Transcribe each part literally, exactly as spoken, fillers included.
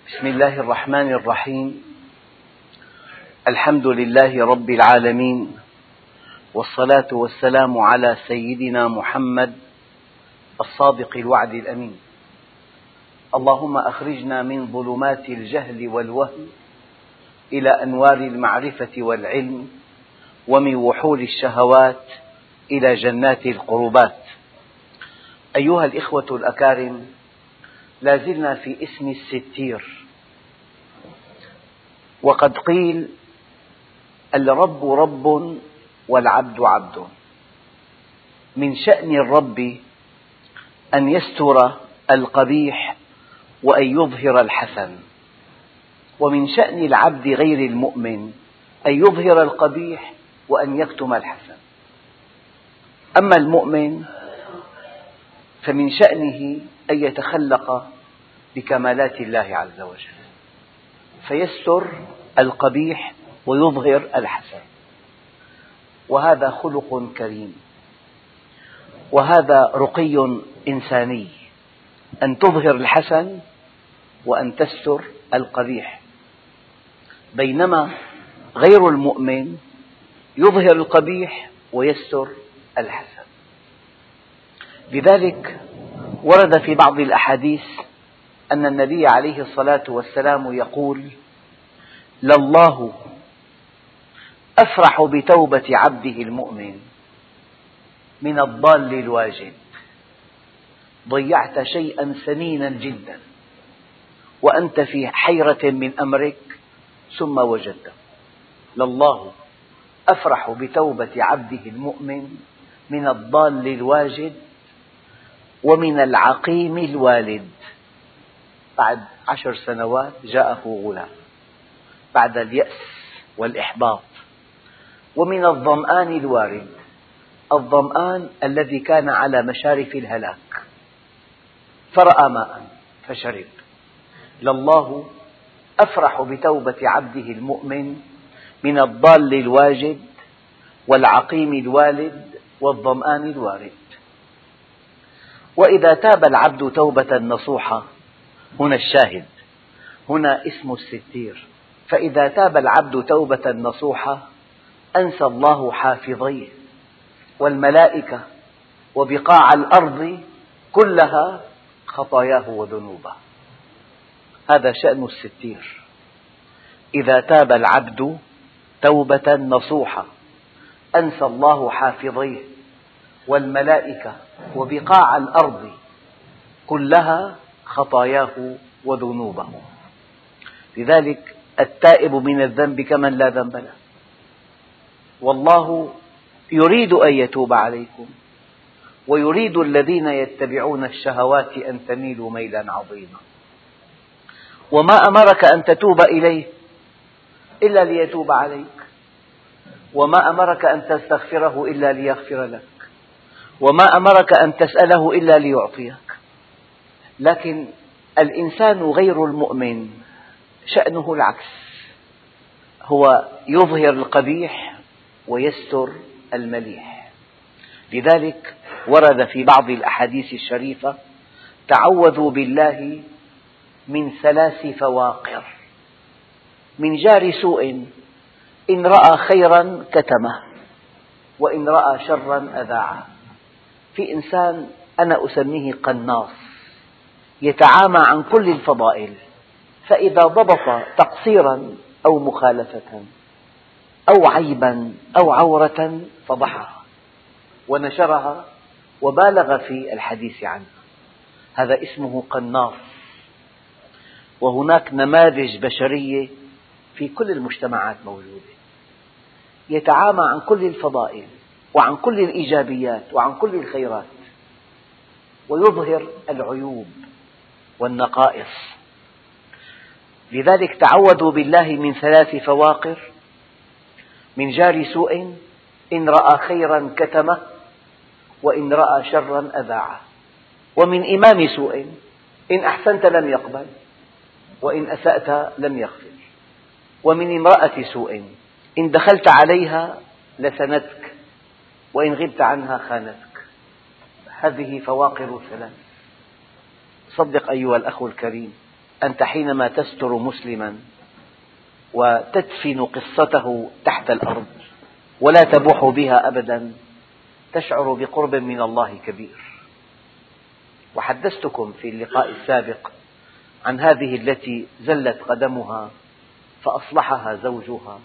بسم الله الرحمن الرحيم. الحمد لله رب العالمين، والصلاة والسلام على سيدنا محمد الصادق الوعد الأمين. اللهم أخرجنا من ظلمات الجهل والوهم إلى أنوار المعرفة والعلم، ومن وحول الشهوات إلى جنات القربات. أيها الإخوة الأكارم، لا زلنا في اسم الستير، وقد قيل: الرب رب والعبد عبد. من شأن الرب أن يستر القبيح وأن يظهر الحسن، ومن شأن العبد غير المؤمن أن يظهر القبيح وأن يكتم الحسن. أما المؤمن فمن شأنه أن يتخلق بكمالات الله عز وجل، فيستر القبيح ويظهر الحسن، وهذا خلق كريم، وهذا رقي إنساني، أن تظهر الحسن وأن تستر القبيح. بينما غير المؤمن يظهر القبيح ويستر الحسن. لذلك ورد في بعض الأحاديث أن النبي عليه الصلاة والسلام يقول: لله أفرح بتوبة عبده المؤمن من الضال الواجد. ضيعت شيئا ثمينا جدا وأنت في حيرة من أمرك ثم وجدته. لله أفرح بتوبة عبده المؤمن من الضال الواجد ومن العقيم الوالد. بعد عشر سنوات جاءه غلام، بعد اليأس والإحباط. ومن الظمآن الوارد، الظمآن الذي كان على مشارف الهلاك فرأى ماء فشرب. لله أفرح بتوبة عبده المؤمن من الضال الواجد والعقيم الوالد والظمآن الوارد. وإذا تاب العبد توبة نصوحة، هنا الشاهد، هنا اسم الستير. فإذا تاب العبد توبة نصوحة أنسى الله حافظيه والملائكة وبقاع الأرض كلها خطاياه وذنوبه. هذا شأن الستير. إذا تاب العبد توبة نصوحة أنسى الله حافظيه والملائكة وبقاع الأرض كلها خطاياه وذنوبه. لذلك التائب من الذنب كمن لا ذنب له. والله يريد أن يتوب عليكم، ويريد الذين يتبعون الشهوات أن تميلوا ميلا عظيما. وما أمرك أن تتوب إليه إلا ليتوب عليك، وما أمرك أن تستغفره إلا ليغفر لك، وما أمرك أن تسأله إلا ليعطيك. لكن الإنسان غير المؤمن شأنه العكس، هو يظهر القبيح ويستر المليح. لذلك ورد في بعض الأحاديث الشريفة: تعوذوا بالله من ثلاث فواقر: من جار سوء إن رأى خيرا كتمه، وإن رأى شرا أذاعه. في إنسان أنا أسميه قناص، يتعامى عن كل الفضائل، فإذا ضبط تقصيرا أو مخالفة أو عيبا أو عورة فضحها ونشرها وبالغ في الحديث عنها. هذا اسمه قناص. وهناك نماذج بشرية في كل المجتمعات موجودة، يتعامى عن كل الفضائل وعن كل الإيجابيات وعن كل الخيرات، ويظهر العيوب والنقائص. لذلك تعوذوا بالله من ثلاث فواقر: من جار سوء إن رأى خيرا كتمه، وإن رأى شرا أذاعه، ومن إمام سوء إن أحسنت لم يقبل، وإن أسأت لم يغفر، ومن امرأة سوء إن دخلت عليها لسنتك، وإن غبت عنها خانتك. هذه فواقر ثلاث. صدق أيها الأخ الكريم، أنت حينما تستر مسلما وتدفن قصته تحت الأرض ولا تبوح بها أبدا تشعر بقرب من الله كبير. وحدثتكم في اللقاء السابق عن هذه التي زلت قدمها فأصلحها زوجها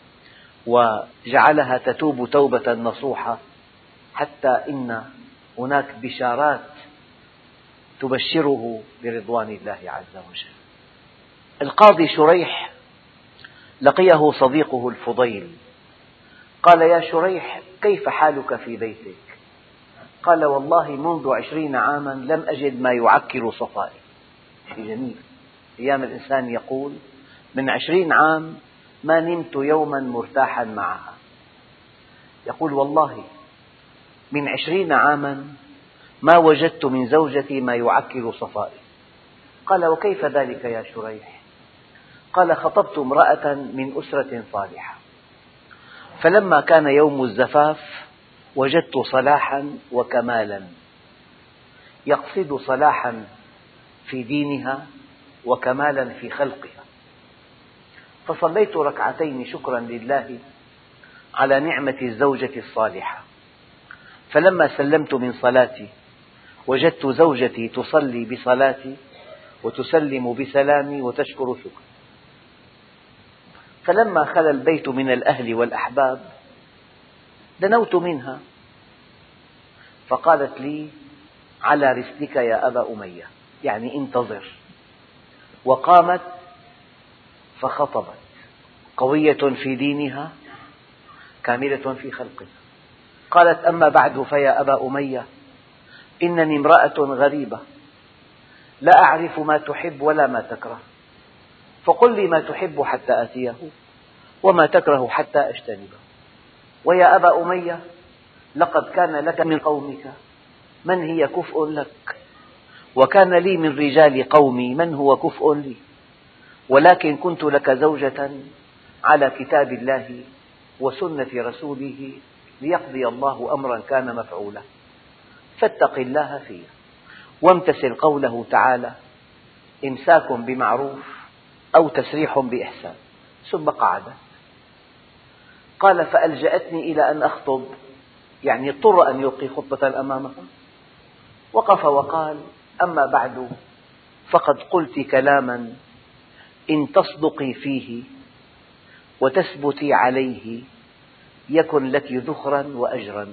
وجعلها تتوب توبة نصوحة، حتى إن هناك بشارات تبشره برضوان الله عز وجل. القاضي شريح لقيه صديقه الفضيل، قال: يا شريح، كيف حالك في بيتك؟ قال: والله منذ عشرين عاما لم أجد ما يعكر صفائي. شيء جميل. أيام الإنسان يقول: من عشرين عام ما نمت يوما مرتاحا معها. يقول: والله من عشرين عاما ما وجدت من زوجتي ما يعكر صفائي. قال: وكيف ذلك يا شريح؟ قال: خطبت امرأة من أسرة صالحة، فلما كان يوم الزفاف وجدت صلاحا وكمالا، يقصد صلاحا في دينها وكمالا في خلقها، فصليت ركعتين شكرا لله على نعمة الزوجة الصالحة، فلما سلمت من صلاتي وجدت زوجتي تصلي بصلاتي وتسلم بسلامي وتشكر شكري، فلما خلا البيت من الأهل والأحباب دنوت منها فقالت لي: على رسلك يا أبا أمية، يعني انتظر. وقامت فخطبت، قوية في دينها كاملة في خلقها. قالت: أما بعد فيا أبا أمية، إنني امرأة غريبة لا أعرف ما تحب ولا ما تكره، فقل لي ما تحب حتى آتيه وما تكره حتى أجتنبه. ويا أبا أمية، لقد كان لك من قومك من هي كفء لك، وكان لي من رجال قومي من هو كفء لي، ولكن كنت لك زوجة على كتاب الله وسنة رسوله ليقضي الله أمرا كان مفعولا، فاتق الله فيه وامتثل قوله تعالى: إمساك بمعروف أو تسريح بإحسان. ثم قعدت. قال: فألجأتني إلى أن أخطب، يعني اضطر أن يلقي خطبة أمامها. وقف وقال: أما بعد فقد قلت كلاما إن تصدقي فيه وتثبتي عليه يكن لك ذخرا وأجرا،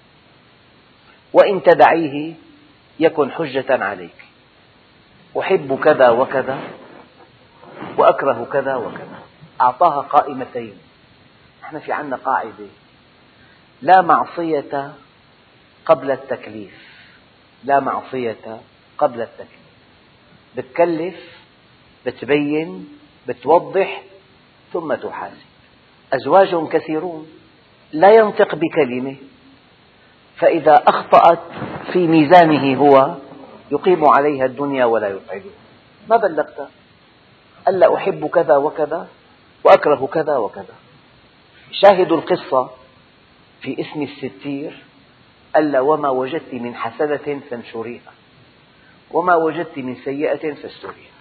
وإن تدعيه يكن حجة عليك. أحب كذا وكذا وأكره كذا وكذا. أعطاها قائمتين. نحن في عندنا قاعدة: لا معصية قبل التكليف، لا معصية قبل التكليف. بتكلف، بتبين، بتوضح، ثم تحاسب. أزواج كثيرون لا ينطق بكلمة، فإذا أخطأت في ميزانه هو يقيم عليها الدنيا ولا يسعدها. ما بلغت؟ ألا أحب كذا وكذا وأكره كذا وكذا. شاهد القصة في اسم الستير: ألا وما وجدت من حسنة فانشريها وما وجدت من سيئة فاستريها.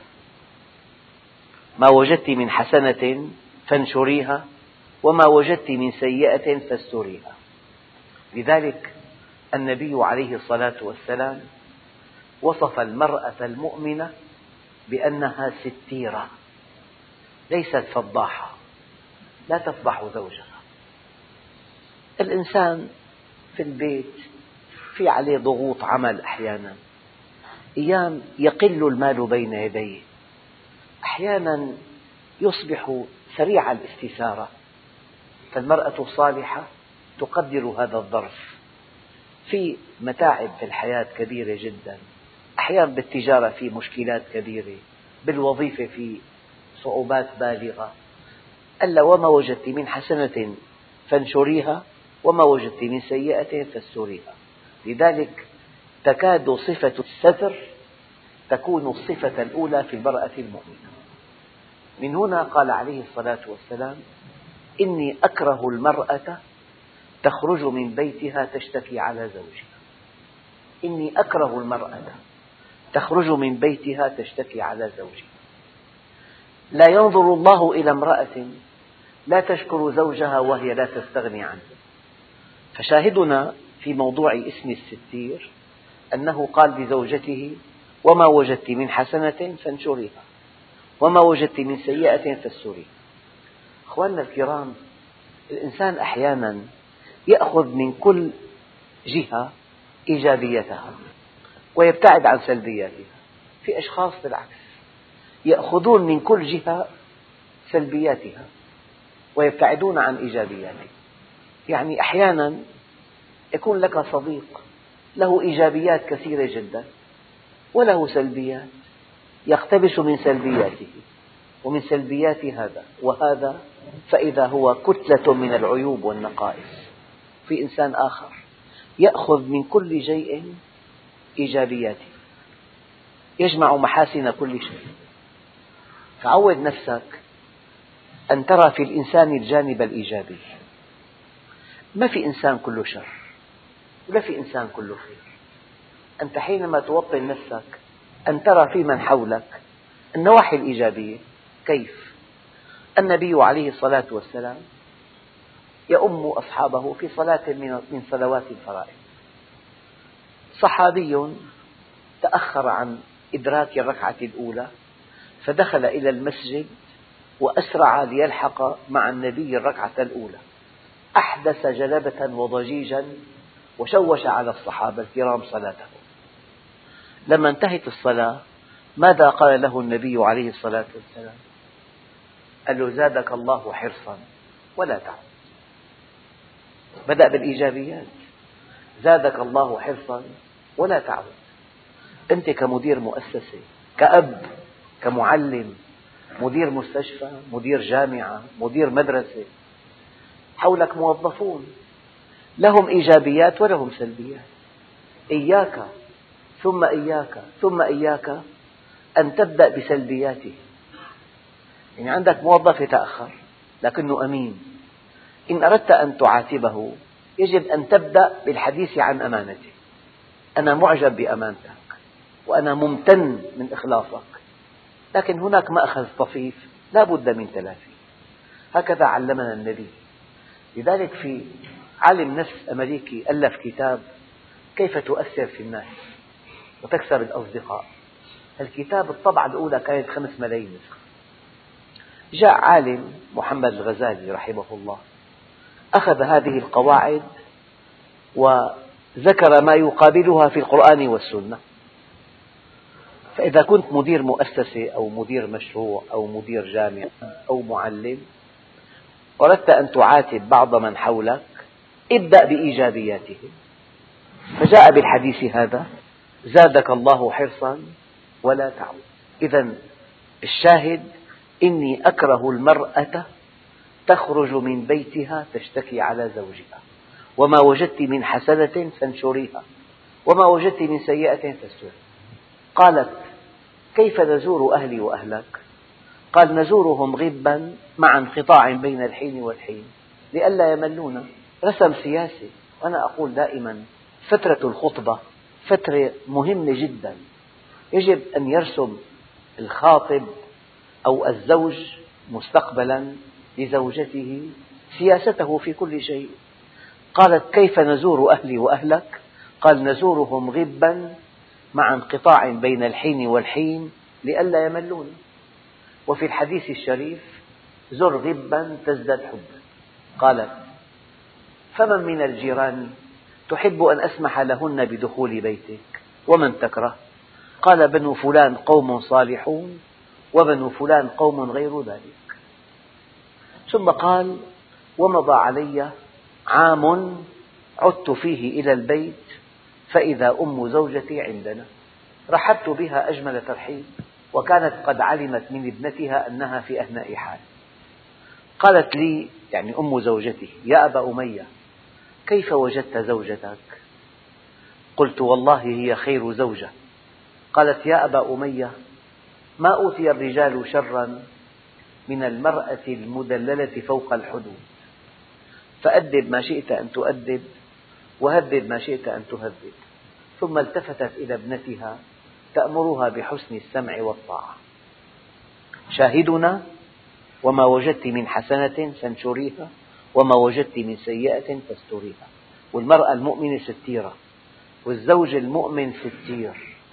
ما وجدت من حسنة فانشريها وما وجدت من سيئة فاستريها. لذلك النبي عليه الصلاة والسلام وصف المرأة المؤمنة بأنها ستيرة، ليست فضاحة، لا تفضح زوجها. الإنسان في البيت في عليه ضغوط عمل، أحيانا أيام يقل المال بين يديه، أحيانا يصبح سريع الاستثارة، فالمرأة الصالحة تقدر هذا الظرف. في متاعب في الحياة كبيرة جدا، أحيانا بالتجارة في مشكلات كبيرة، بالوظيفة في صعوبات بالغة. ألا وما وجدت من حسنة فانشريها وما وجدت من سيئة فاستريها. لذلك تكاد صفة الستر تكون الصفة الأولى في المرأة المؤمنة. من هنا قال عليه الصلاة والسلام: إني أكره المرأة تخرج من بيتها تشتكي على زوجها. إني أكره المرأة تخرج من بيتها تشتكي على زوجها. لا ينظر الله إلى امرأة لا تشكر زوجها وهي لا تستغني عنه. فشاهدنا في موضوع اسم الستير أنه قال لزوجته: وما وجدت من حسنة فانشريها، وما وجدت من سيئة فاستريها. أخواننا الكرام، الإنسان أحيانا يأخذ من كل جهة إيجابيتها ويبتعد عن سلبياتها. في أشخاص بالعكس يأخذون من كل جهة سلبياتها ويبتعدون عن إيجابياتها. يعني أحيانا يكون لك صديق له إيجابيات كثيرة جدا وله سلبيات، يقتبس من سلبياته ومن سلبيات هذا وهذا، فإذا هو كتلة من العيوب والنقائص. في إنسان آخر يأخذ من كل شيء إيجابياته، يجمع محاسن كل شيء. فعود نفسك أن ترى في الإنسان الجانب الإيجابي. ما في إنسان كله شر ولا في إنسان كله خير. أنت حينما توطن نفسك أن ترى في من حولك النواحي الإيجابية. كيف؟ النبي عليه الصلاة والسلام يؤم أصحابه في صلاة من صلوات الفرائض. صحابي تأخر عن إدراك الركعة الأولى فدخل إلى المسجد وأسرع ليلحق مع النبي الركعة الأولى، أحدث جلبة وضجيجا وشوش على الصحابة الكرام صلاتهم. لما انتهت الصلاة ماذا قال له النبي عليه الصلاة والسلام؟ قال له: زادك الله حرصا ولا تعد. بدأ بالإيجابيات: زادك الله حرصا ولا تعد. أنت كمدير مؤسسة، كأب، كمعلم، مدير مستشفى، مدير جامعة، مدير مدرسة، حولك موظفون لهم إيجابيات ولهم سلبيات. إياك ثم إياك ثم إياك أن تبدأ بسلبياته. يعني عندك موظف يتأخر لكنه أمين، إن أردت أن تعاتبه يجب أن تبدأ بالحديث عن أمانته. أنا معجب بأمانتك وأنا ممتن من إخلاصك، لكن هناك مأخذ طفيف لا بد من تلافيه. هكذا علمنا النبي. لذلك في عالم نفس أمريكي ألف كتاب كيف تؤثر في الناس وتكسب الأصدقاء. الكتاب الطبعة الأولى كانت خمس ملايين نسخة. جاء عالم محمد الغزالي رحمه الله أخذ هذه القواعد وذكر ما يقابلها في القرآن والسنة. فإذا كنت مدير مؤسسة أو مدير مشروع أو مدير جامعة أو معلم وأردت أن تعاتب بعض من حولك ابدأ بإيجابياتهم. فجاء بالحديث هذا: زادك الله حرصا ولا تعد. إذن الشاهد: إني أكره المرأة تخرج من بيتها تشتكي على زوجها، وما وجدت من حسنة فانشريها، وما وجدت من سيئة فاستريها. قالت: كيف نزور أهلي وأهلك؟ قال: نزورهم غبا مع انقطاع بين الحين والحين لئلا يملونا. رسم سياسي. وأنا أقول دائما فترة الخطبة فترة مهمة جدا، يجب أن يرسم الخاطب أو الزوج مستقبلا لزوجته سياسته في كل شيء. قالت: كيف نزور أهلي وأهلك؟ قال: نزورهم غبا مع انقطاع بين الحين والحين لئلا يملون. وفي الحديث الشريف: زر غبا تزداد حبا. قالت: فمن من الجيران تحب أن أسمح لهن بدخول بيتك ومن تكره؟ قال: بنو فلان قوم صالحون وبنو فلان قوم غير ذلك. ثم قال: ومضى علي عام عدت فيه إلى البيت فإذا أم زوجتي عندنا. رحبت بها أجمل ترحيب وكانت قد علمت من ابنتها أنها في أهناء حال. قالت لي يعني أم زوجتي: يا أبا أمية كيف وجدت زوجتك؟ قلت: والله هي خير زوجة. قالت: يا أبا أمية ما أوتي الرجال شرا من المرأة المدللة فوق الحدود، فأدب ما شئت أن تؤدب وهذب ما شئت أن تهذب. ثم التفتت إلى ابنتها تأمرها بحسن السمع والطاعة. شاهدنا وما وجدت من حسنة فانشريها وما وجدت من سيئة فاستريها. والمرأة المؤمنة ستيرة، والزوج المؤمن ستير،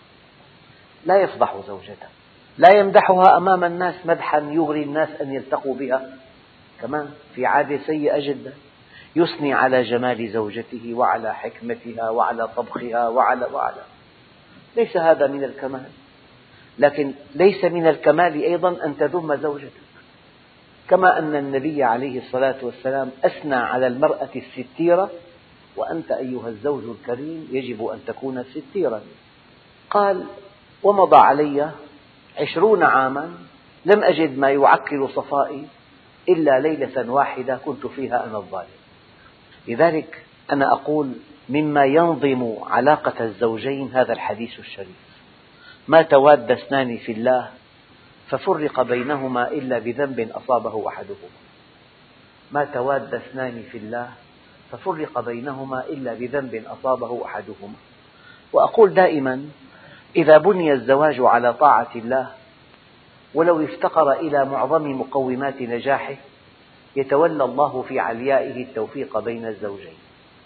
لا يفضح زوجته، لا يمدحها أمام الناس مدحا يغري الناس أن يلتقوا بها. كمان في عادة سيئة جدا، يثني على جمال زوجته وعلى حكمتها وعلى طبخها وعلى وعلى. ليس هذا من الكمال، لكن ليس من الكمال أيضا أن تذم زوجتك، كما أن النبي عليه الصلاة والسلام أثنى على المرأة الستيرة، وأنت أيها الزوج الكريم يجب أن تكون ستيرا. قال: ومضى علي عشرون عاما لم أجد ما يعكر صفائي إلا ليلة واحدة كنت فيها أنا الظالم. لذلك أنا أقول مما ينظم علاقة الزوجين هذا الحديث الشريف: ما تواد اثنان في الله ففرق بينهما إلا بذنب أصابه أحدهما. ما تواد اثنان في الله ففرق بينهما إلا بذنب أصابه أحدهما. وأقول دائما: إذا بني الزواج على طاعة الله ولو افتقر إلى معظم مقومات نجاحه يتولى الله في عليائه التوفيق بين الزوجين.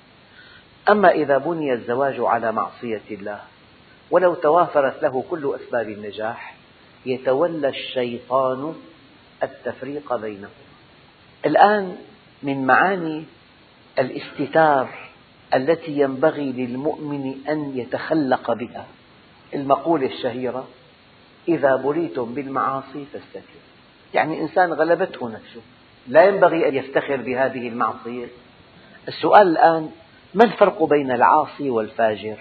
أما إذا بني الزواج على معصية الله ولو توافرت له كل أسباب النجاح يتولى الشيطان التفريق بينهما. الآن من معاني الاستتار التي ينبغي للمؤمن أن يتخلق بها المقولة الشهيرة: إذا بليتم بالمعاصي فاستتروا. يعني إنسان غلبته نفسه، لا ينبغي أن يفتخر بهذه المعصية. السؤال الآن: ما الفرق بين العاصي والفاجر؟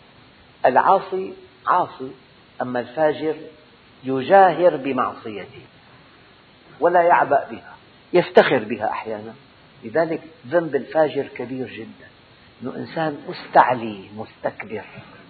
العاصي عاصي، أما الفاجر يجاهر بمعصيته ولا يعبأ بها، يفتخر بها أحيانا. لذلك ذنب الفاجر كبير جدا، أنه إنسان مستعلي مستكبر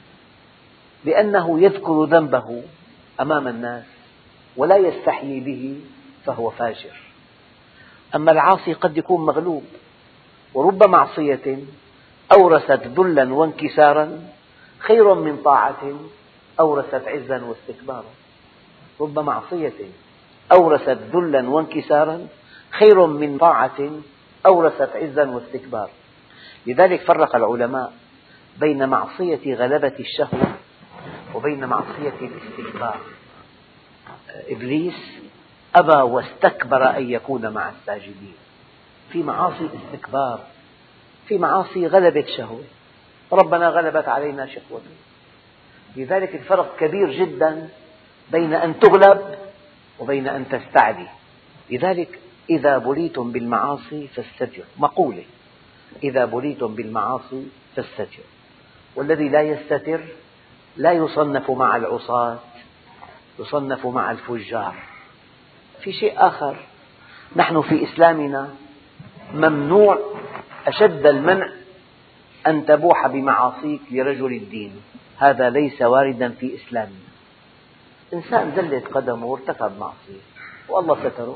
لأنه يذكر ذنبه أمام الناس ولا يستحيي به، فهو فاجر. أما العاصي قد يكون مغلوب، ورب معصية أورثت ذلا وانكسارا خير من طاعة أورثت عزا واستكبارا. رب معصية أورثت ذلا وانكسارا خير من طاعة أورثت عزا واستكبارا. لذلك فرق العلماء بين معصية غلبة الشهوة وبين معصية الاستكبار. إبليس أبى واستكبر أن يكون مع الساجدين. في معاصي استكبار، في معاصي غلبة شهوة، ربنا غلبت علينا شهوتنا. لذلك الفرق كبير جدا بين أن تغلب وبين أن تستعلي. لذلك إذا بليتم بالمعاصي فاستتروا، مقولة: إذا بليتم بالمعاصي فاستتروا. والذي لا يستتر لا يصنف مع العصاة، يصنف مع الفجار. في شيء آخر، نحن في إسلامنا ممنوع أشد المنع أن تبوح بمعاصيك لرجل الدين، هذا ليس واردا في إسلامنا. إنسان زلت قدمه وارتكب معصية والله ستره،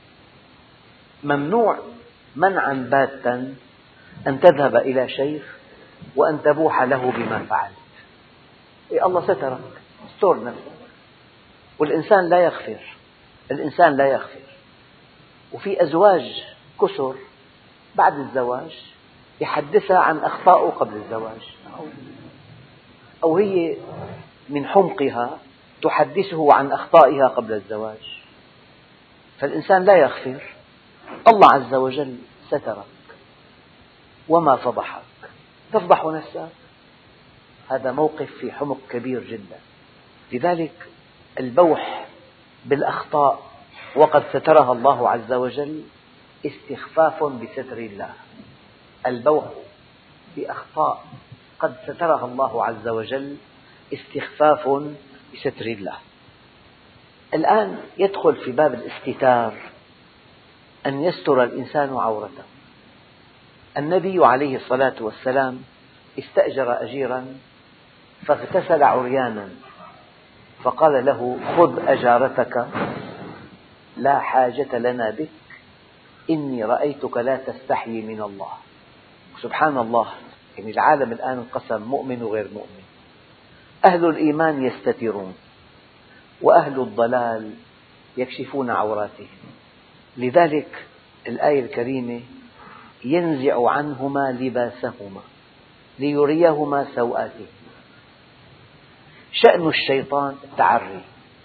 ممنوع منعا باتا أن تذهب إلى شيخ وأن تبوح له بما فعلت. إيه، الله سترك، استر نفسك. والإنسان لا يغفر، الإنسان لا يغفر. وفي أزواج كثر بعد الزواج يحدثها عن أخطائه قبل الزواج، أو هي من حمقها تحدثه عن أخطائها قبل الزواج. فالإنسان لا يغفر. الله عز وجل سترك وما فضحك، تفضح نفسك، هذا موقف في حمق كبير جدا. لذلك البوح بالأخطاء وقد سترها الله عز وجل استخفاف بستر الله. البوح بأخطاء قد سترها الله عز وجل استخفاف بستر الله. الآن يدخل في باب الاستتار أن يستر الإنسان عورته. النبي عليه الصلاة والسلام استأجر أجيرا فاغتسل عريانا، فقال له: خذ أجارتك لا حاجة لنا بك، إني رأيتك لا تستحيي من الله. سبحان الله، يعني العالم الآن انقسم مؤمن وغير مؤمن. أهل الإيمان يستترون، وأهل الضلال يكشفون عوراتهم. لذلك الآية الكريمة ينزع عنهما لباسهما ليريهما سوآتهما. شأن الشيطان التعري.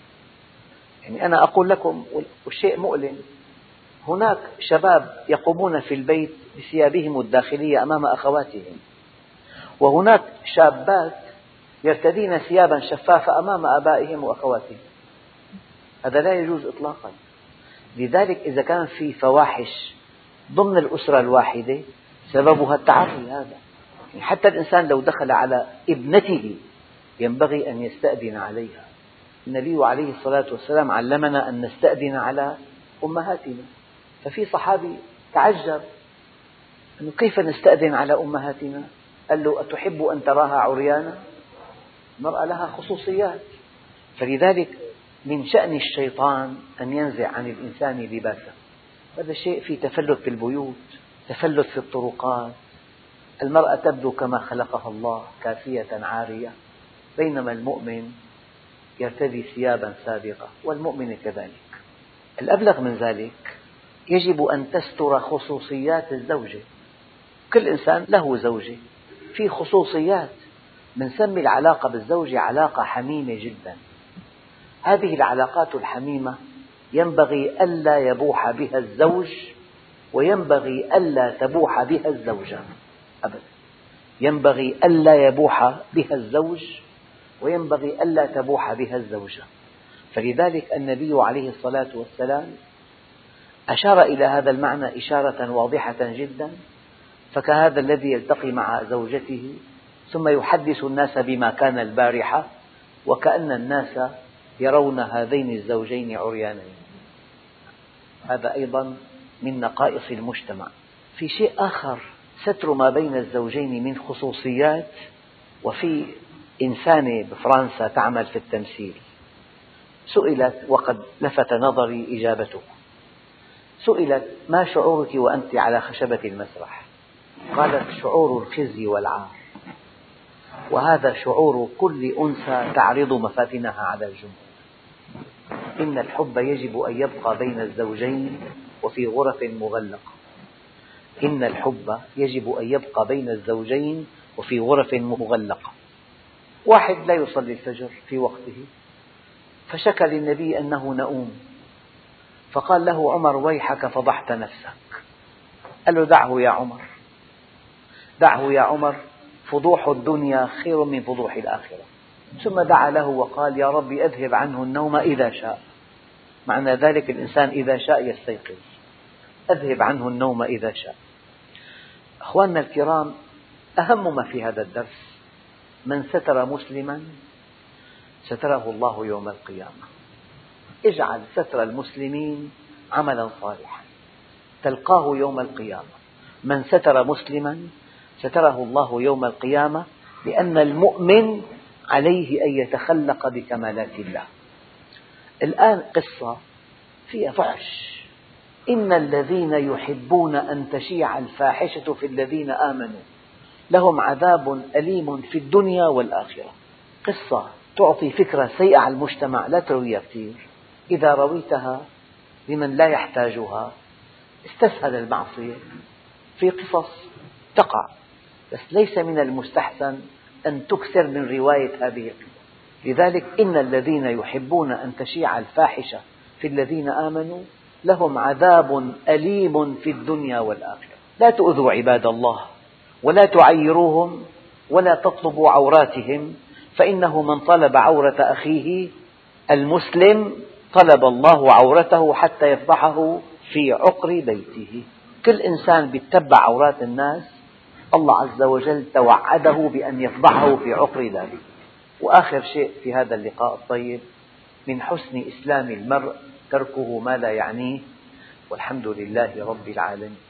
يعني أنا أقول لكم والشيء مؤلم، هناك شباب يقومون في البيت بثيابهم الداخلية أمام أخواتهم، وهناك شابات يرتدين ثيابا شفافة أمام آبائهم وأخواتهم. هذا لا يجوز إطلاقا. لذلك إذا كان في فواحش ضمن الأسرة الواحدة سببها التعري هذا. يعني حتى الإنسان لو دخل على ابنته ينبغي أن يستأذن عليها. النبي عليه الصلاة والسلام علمنا أن نستأذن على أمهاتنا. ففي صحابي تعجب أنه كيف نستأذن على أمهاتنا؟ قال له: أتحب أن تراها عريانا؟ المرأة لها خصوصيات. فلذلك من شأن الشيطان أن ينزع عن الإنسان لباسه. هذا الشيء في تفلت في البيوت، تفلت في الطرقات. المرأة تبدو كما خلقها الله كافية عارية، بينما المؤمن يرتدي ثيابا سابقة، والمؤمن كذلك. الأبلغ من ذلك يجب أن تستر خصوصيات الزوجة. كل إنسان له زوجة، في خصوصيات. بنسمي العلاقة بالزوجة علاقة حميمة جدا. هذه العلاقات الحميمة ينبغي ألا يبوح بها الزوج، وينبغي ألا تبوح بها الزوجة أبدا. ينبغي ألا يبوح بها الزوج، وينبغي ألا تبوح بها الزوجة. فلذلك النبي عليه الصلاة والسلام أشار إلى هذا المعنى إشارة واضحة جدا. فكهذا الذي يلتقي مع زوجته ثم يحدث الناس بما كان البارحة، وكأن الناس يرون هذين الزوجين عريانين. هذا أيضا من نقائص المجتمع. في شيء آخر، ستر ما بين الزوجين من خصوصيات. وفي إنسانة بفرنسا تعمل في التمثيل، سئلت وقد لفت نظري إجابته. سئلت: ما شعورك وأنت على خشبة المسرح؟ قالت: شعور الخزي والعار، وهذا شعور كل أنثى تعرض مفاتنها على الجمهور. إن الحب يجب أن يبقى بين الزوجين وفي غرف مغلقة. إن الحب يجب أن يبقى بين الزوجين وفي غرف مغلقة. واحد لا يصلي الفجر في وقته، فشكى للنبي أنه نؤوم، فقال له عمر: ويحك فضحت نفسك. قال له: دعه يا عمر، دعه يا عمر، فضوح الدنيا خير من فضوح الآخرة. ثم دعا له وقال: يا رب أذهب عنه النوم إذا شاء. معنى ذلك الإنسان إذا شاء يستيقظ. أذهب عنه النوم إذا شاء. أخواننا الكرام، أهم ما في هذا الدرس: من ستر مسلما ستره الله يوم القيامة. اجعل ستر المسلمين عملا صالحا تلقاه يوم القيامة. من ستر مسلما ستره الله يوم القيامة، لأن المؤمن عليه أن يتخلق بكمالات الله. الآن قصة فيها فحش. إن الذين يحبون أن تشيع الفاحشة في الذين آمنوا لهم عذاب أليم في الدنيا والآخرة. قصة تعطي فكرة سيئة على المجتمع، لا ترويها كثير. إذا رويتها لمن لا يحتاجها استسهل المعصية. في قصص تقع، بس ليس من المستحسن أن تكثر من رواية هذه القصص. لذلك إن الذين يحبون أن تشيع الفاحشة في الذين آمنوا لهم عذاب أليم في الدنيا والآخرة. لا تؤذوا عباد الله، ولا تعيروهم، ولا تطلبوا عوراتهم، فإنه من طلب عورة أخيه المسلم طلب الله عورته حتى يفضحه في عقر بيته. كل إنسان يتبع عورات الناس الله عز وجل توعده بأن يفضحه في عقر داره. وآخر شيء في هذا اللقاء الطيب: من حسن إسلام المرء تركه ما لا يعنيه، والحمد لله رب العالمين.